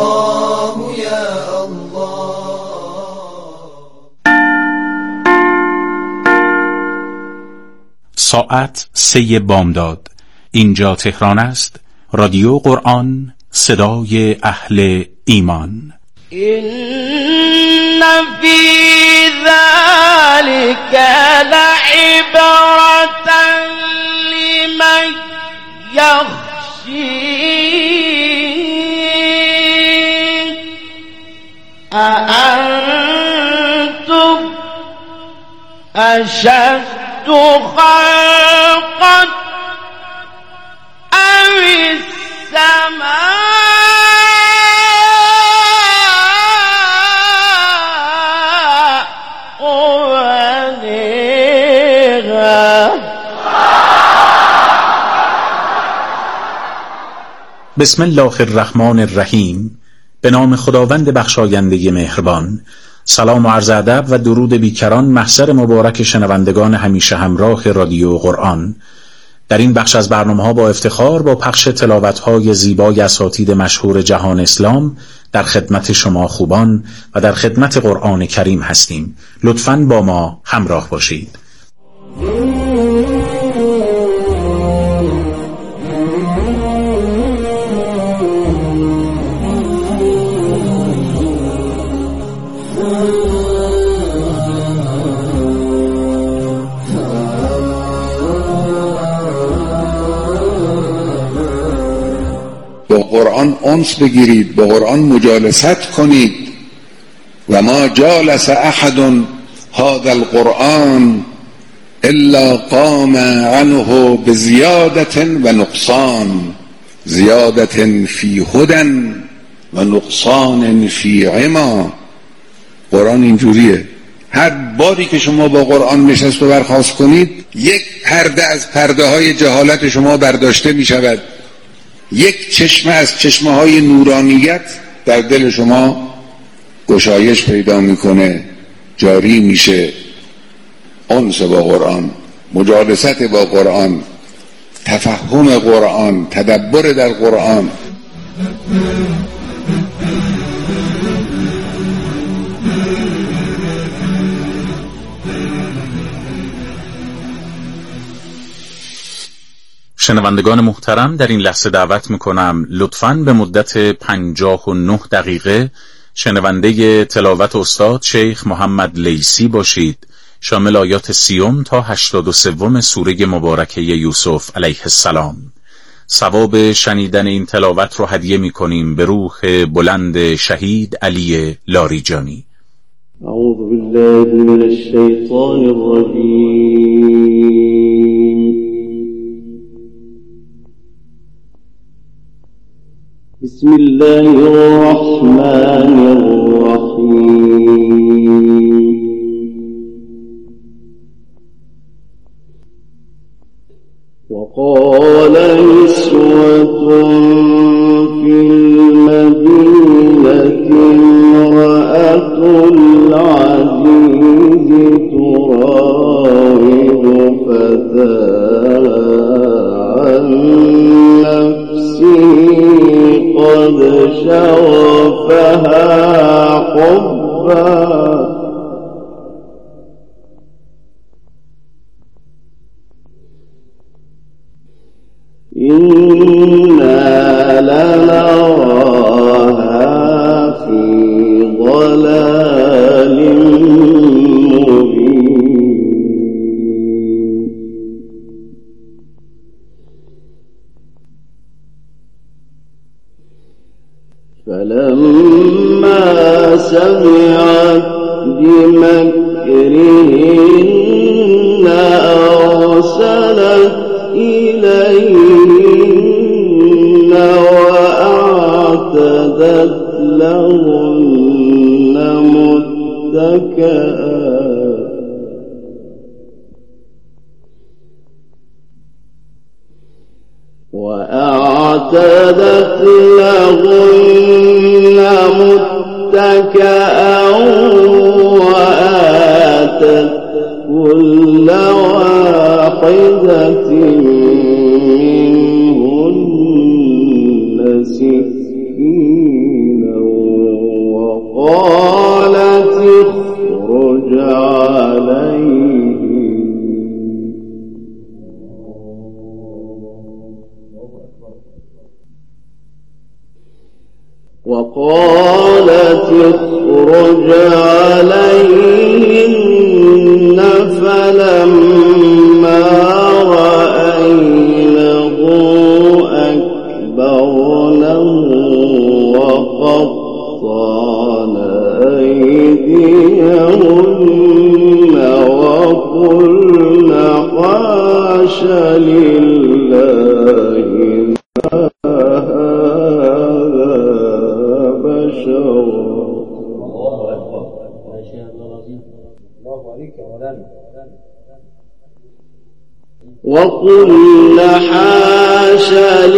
الله یا الله. ساعت 3 بامداد. اینجا تهران است. رادیو قرآن، صدای اهل ایمان. این فی ذلک لعبرة لمن یخشی أأنتم أشد خلقا أم السماء بنيها. بسم الله الرحمن الرحیم. به نام خداوند بخشاینده مهربان. سلام و عرض ادب و درود بیکران محضر مبارک شنوندگان همیشه همراه رادیو قرآن. در این بخش از برنامه‌ها با افتخار با پخش تلاوت‌های زیبای اساتید مشهور جهان اسلام در خدمت شما خوبان و در خدمت قرآن کریم هستیم. لطفاً با ما همراه باشید. با قرآن انس بگیرید، با قرآن مجالست کنید. و ما جالس احد هذا القرآن الا قام عنه بزیادة و نقصان، زیادة فی هدى و نقصان فی عما. قرآن اینجوریه، هر باری که شما با قرآن نشست و برخاست کنید، یک پرده از پرده های جهالت شما برداشته می شود، یک چشمه از چشمه های نورانیت در دل شما گشایش پیدا میکنه، جاری میشه. انس با قرآن، مجالست با قرآن، تفهم قرآن، تدبر در قرآن. شنوندگان محترم، در این لحظه دعوت میکنم لطفاً به مدت 59 دقیقه شنونده تلاوت استاد شیخ محمد لیثی باشید، شامل آیات 30 تا 83 سوره مبارکه یوسف علیه السلام. ثواب شنیدن این تلاوت رو هدیه میکنیم به روح بلند شهید علی لاریجانی. اعوذ بالله من الشیطان الرجیم. بسم الله الرحمن الرحیم. وقال نسوة في المدينة امرأة العزيز تراود فتاها عن نفسه قد شغفها حبا إنا لنراها في ضلال مبين. فلما سمعت بمكرهن أرسلت إليهن وأعتدت لهن متكئا وآتت كل واحدة منهن سكينا وقالت اخرج عليهن فلما رأينه أكبرنه وقطعن أيديهن وقلن حاش لله وقلن حاش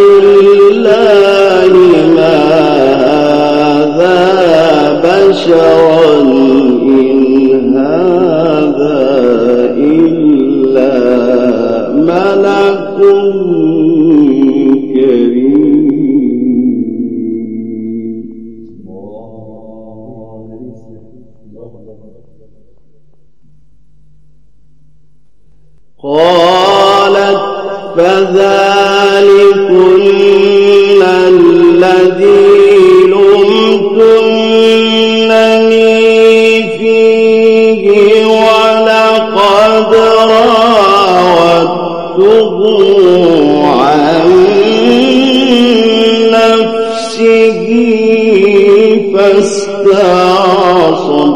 لله ما هذا بشرا إن هذا إلا ملك قالت فذلكن الذي لمتنني فيه ولقد راودته عن نفسه فاستعصم.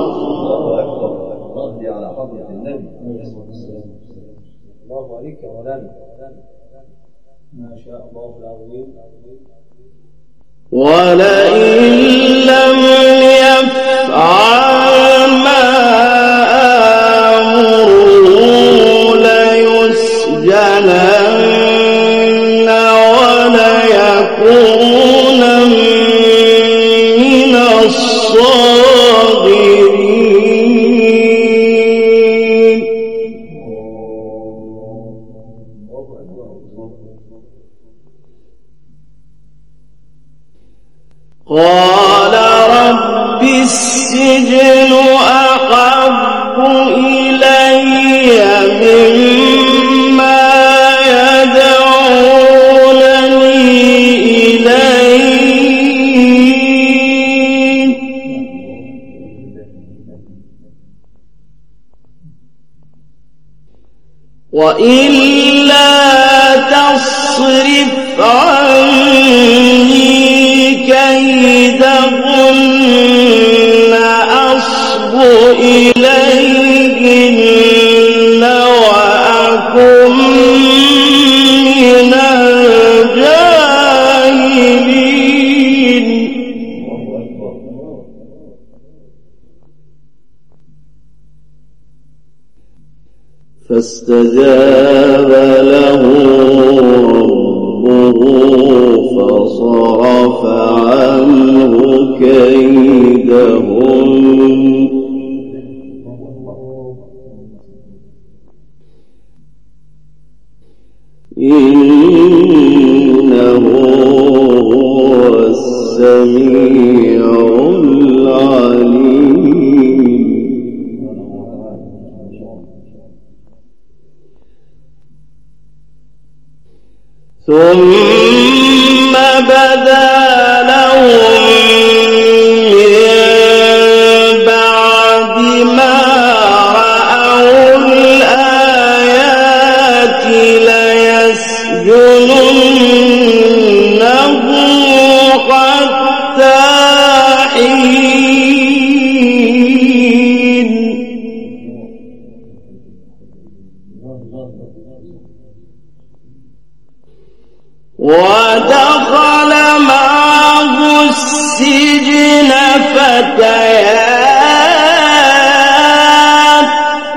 ولئن لم يفعل ما آمره ليسجنن وليكون من الصاغرين. قال رب السجن أحب إلي مما يدعونني إليه وإلا تصرف عني كيدهن أصب إليهن وأكن من الجاهلين. فاستجاب له ربه فصرف عنه كيدهن إنه هو السميع العليم. ثم بدا لهم من بعد ما رأوا الآيات ليسجننه حتى حين. ودخل معه السجن فتيان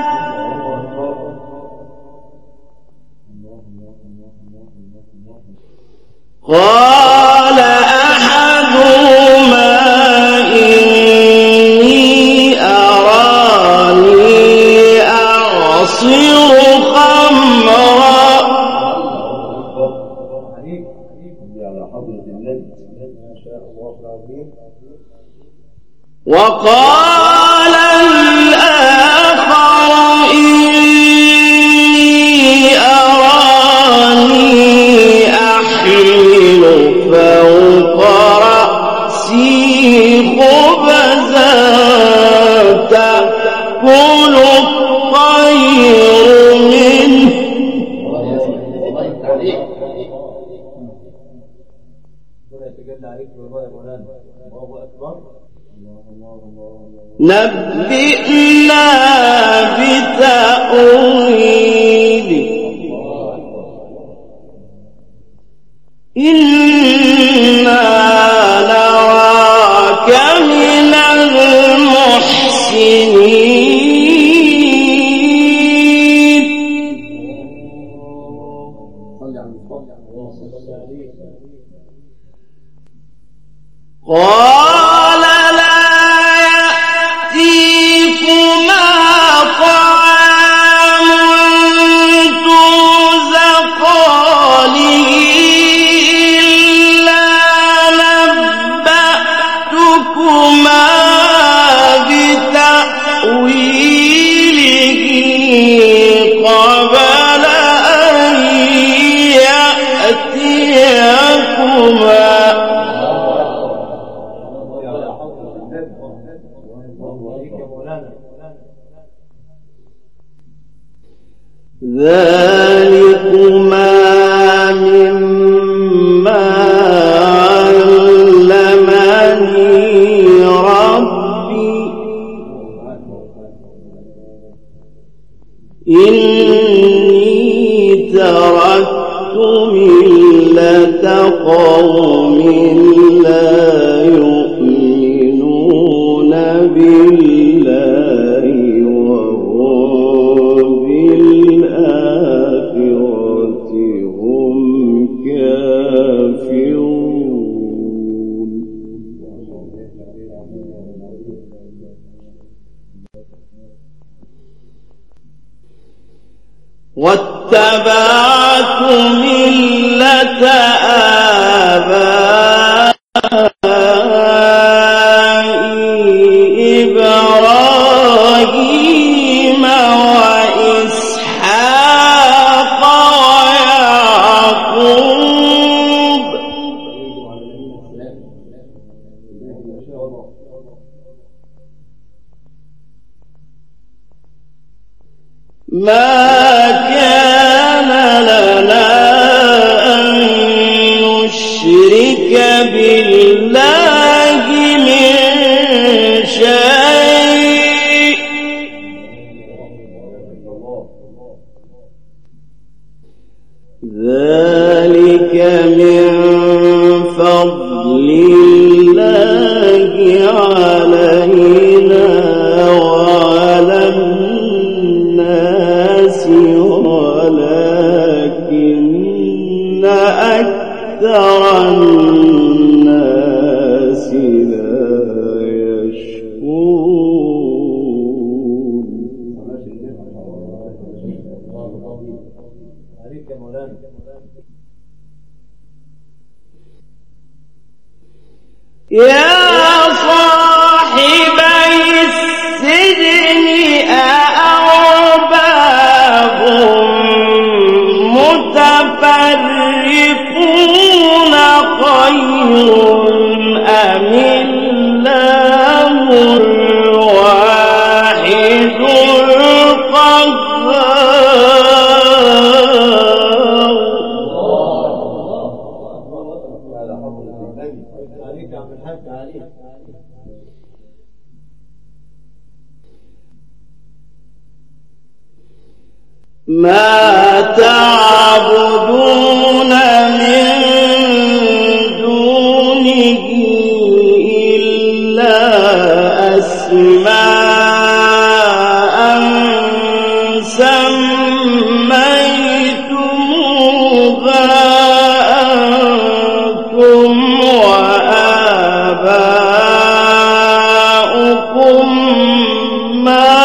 قال أحدهما إني أراني أعصر خمرا وقال الآخر إني أراني أحمل فوق رأسي خبزا تأكل الطير منه نبئنا بتأويله إنا نراك من المحسنين قال لا يأتيكما طعام ترزقانه إلا نبأتكما بتأويله قبل أن يأتيكما ذلكما مما علمني ربي إني تركت ملة قوم لا يؤمنون بالله وهم بالآخرة هم كافرون واتبعت ملة آبائي إبراهيم وإسحاق ويعقوب ما كان لنا أن نشرك بالله من شيء ذلك من فضل الله علينا وعلى الناس ولكن أكثر الناس لا يشكرون يا صاحبي السجن أأرباب متفرقون خير أم الله الواحد القهار ما تعبدون من دونه إلا أسماء سميتموها أنتم وآباؤكم ما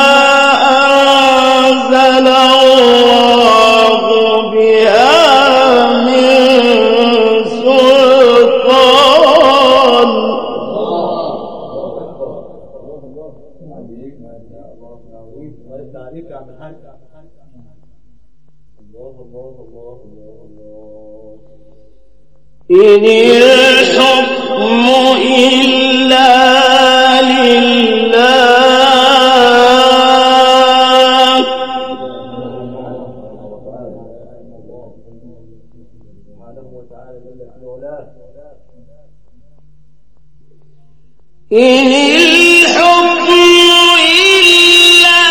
أنزل الله بها من سلطان إن الحكم إلا إن الحكم إلا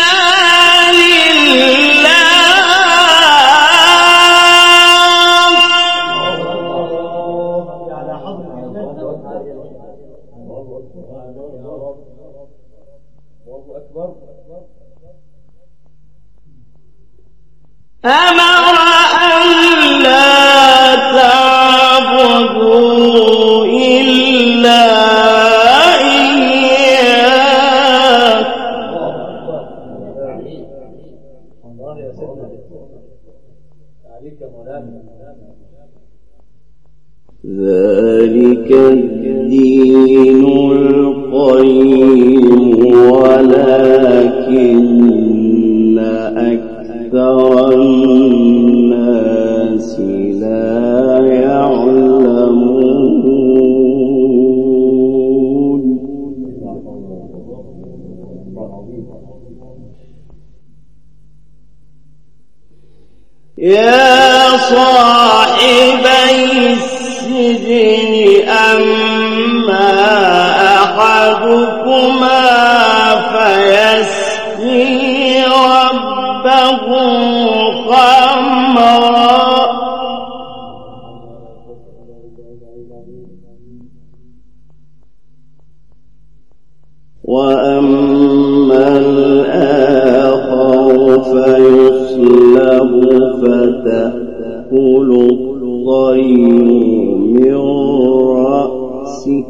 لله أمر أن لا تعبدوا إلا إياه ذلك الدين القيم ولكن أكثر الناس لا يعلمون يا صاحبي السجن أما أحدكما فيسقي ربه خمرا وأما الآخر فيصلب فتأكل الطير من رأسه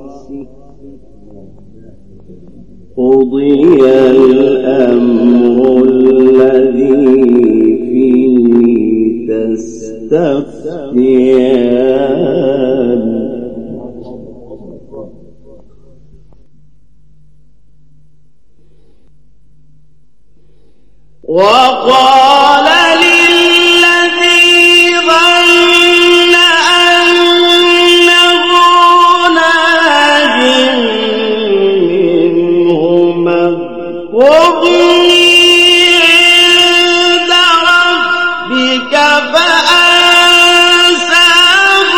قضي الأمر الذي فيه تستفتيان وقال للذي ظن أنه ناج منهما اذكرني عند ربك فأنساه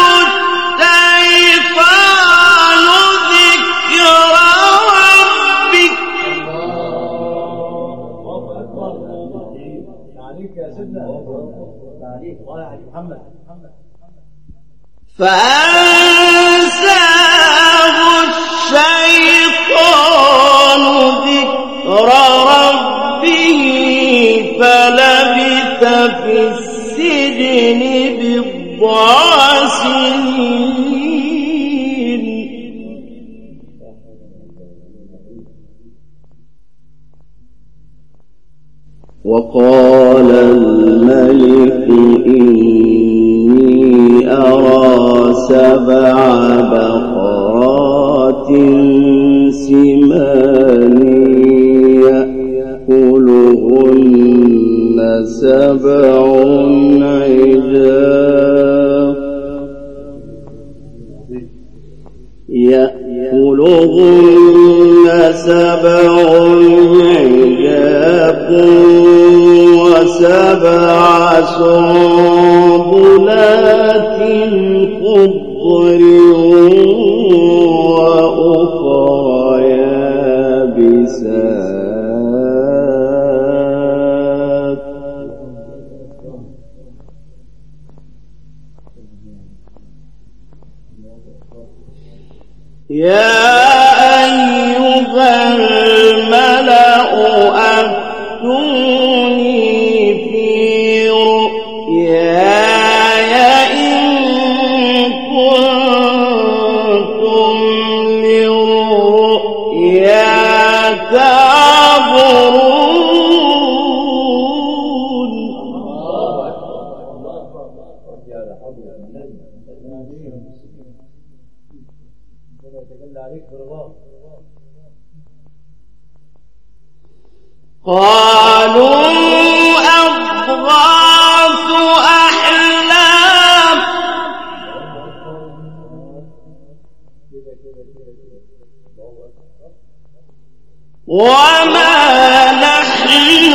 الشيطان ذكر ربك فأنساه الشيطان ذكر ربه فلبث في السجن بضع سنين وقال الملك إني أرى 7 بقرات سمان يأكلهن 7 عجاف يأكلهن 7 عجاف و7 سنبلات خضر وأخرى يابسات يا أيها الملأ أفتوني في رؤياي إن كنتم للرؤيا تعبرون قالوا أضغاث أحلام وما نحن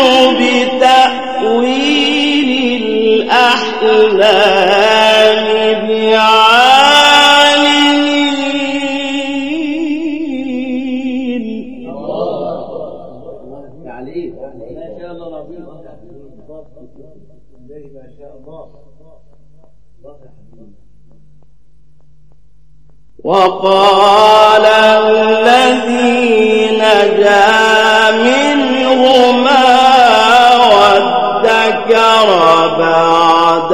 بتأويل الأحلام بعالمين. وقال الذي نجا منهما وادكر بعد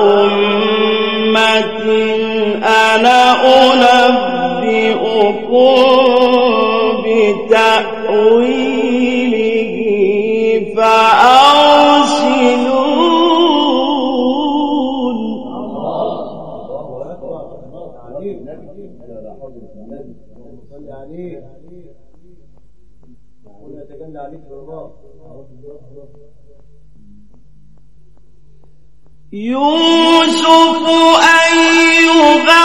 أمة أنا أنبئكم بتأويله فأرسلون. يوسف أيها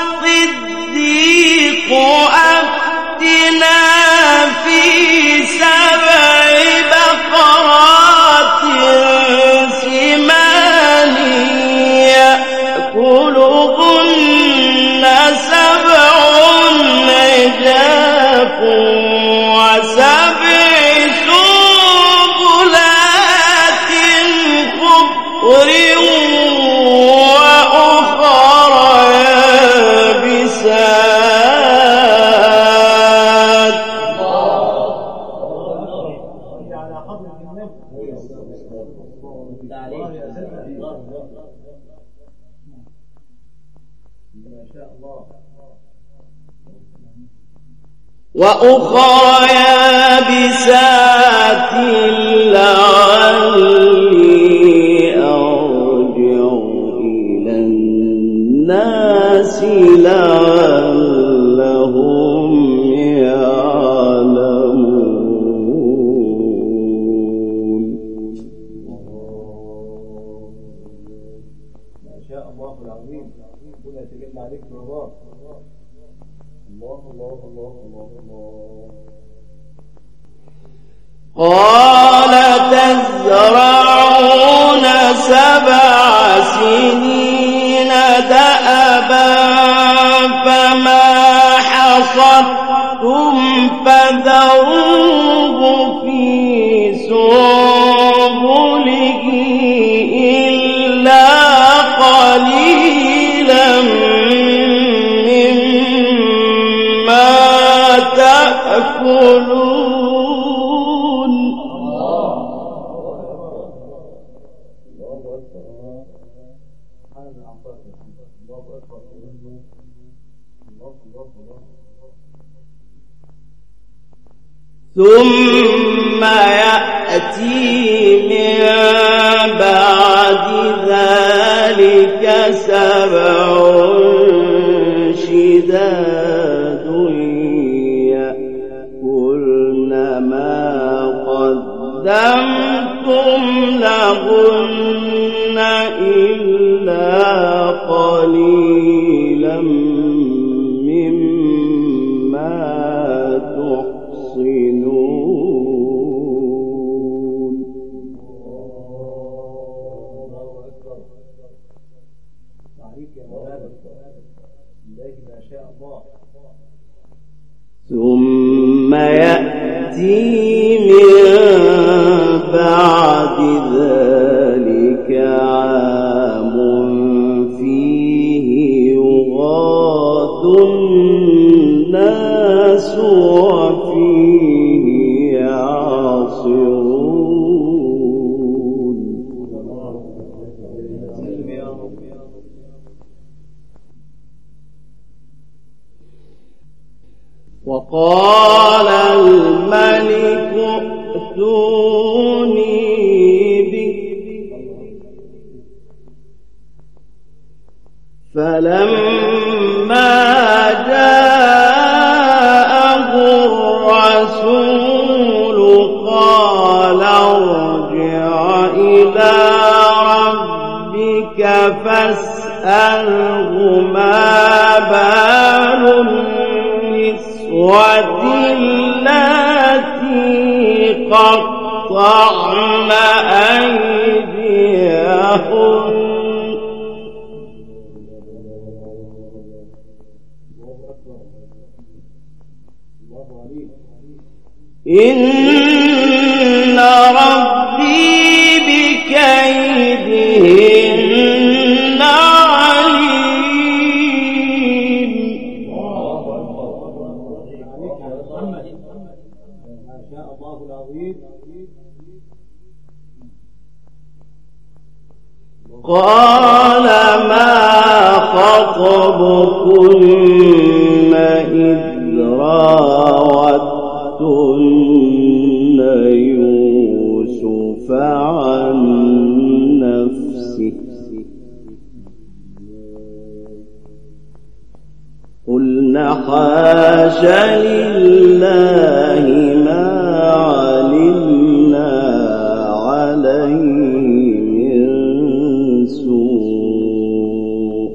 الصديق أفتنا في 7 بقرات سمان يأكلهن 7 عجاف و7 سنبلات خضر وأخرى يابسات. وأخرى يابسات لعلي أرجع إلى الناس لعلهم يعلمون. ما شاء الله العظيم. ربنا يتجلى عليك برضاه. الله الله الله الله الله. قال تزرعون 7 سنين دأبا فما حصدتم فذروه في سنبله إلا قليلا مما تأكلون. ثم يأتي من بعد ذلك 7 شداد يأكلن ما قدمتم لهن إلا قليلا مما تحصنون. ثم يأتي من بعد ذلك عام فيه يغاث الناس وفيه يعصرون. وقال الملك ائتوني به فلما جاءه الرسول قال ارجع إلى ربك فاسأله ما بال النسوة قطعن أيديهن إن ربي بكيدهن عليم. قال ما خطبكن إذ راوتن يوسف عن نفسه قلنا حاش لله ما علمنا عليه من سوء.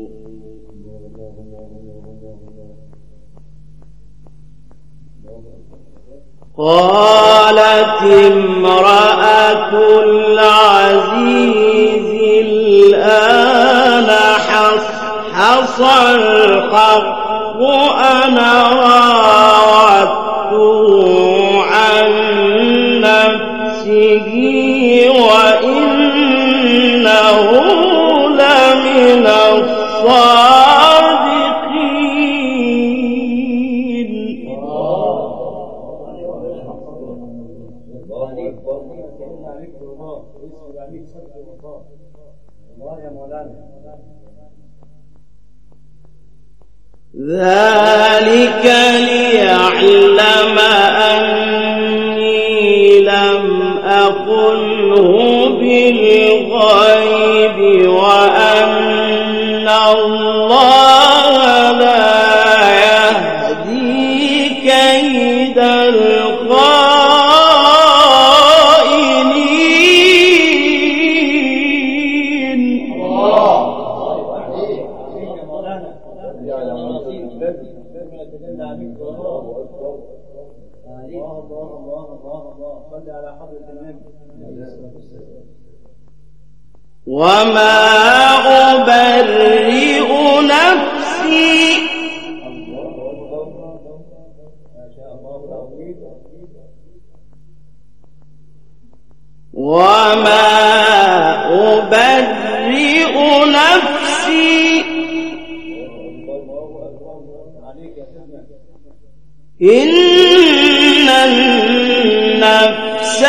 قالت امرأة العزيز الآن حصحص الحق أنا راودته عن نفسه وإنه لمن الصادقين. ذلك ليعلم أني لم أخنه بالغيب وأن الله لا يهدي كيد وما أبرئ نفسي وما أبرئ نفسي إن النفس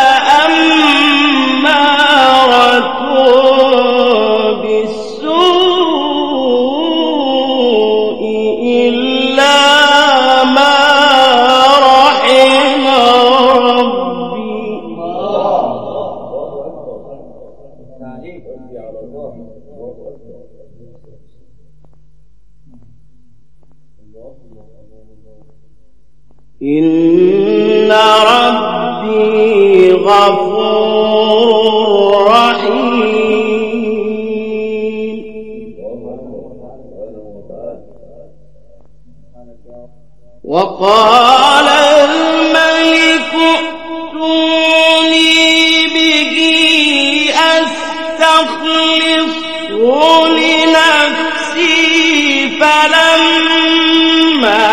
لأمارة بالسوء إلا ما رحم ربي. إن ربي غفور رحيم. وقال الملك ائتوني به أستخلصه لنفسي فلما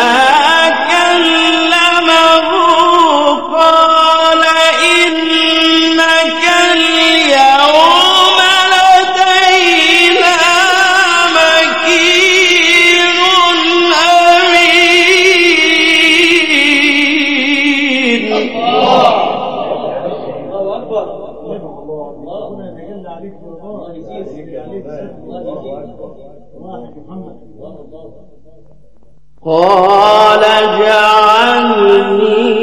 قال جعلني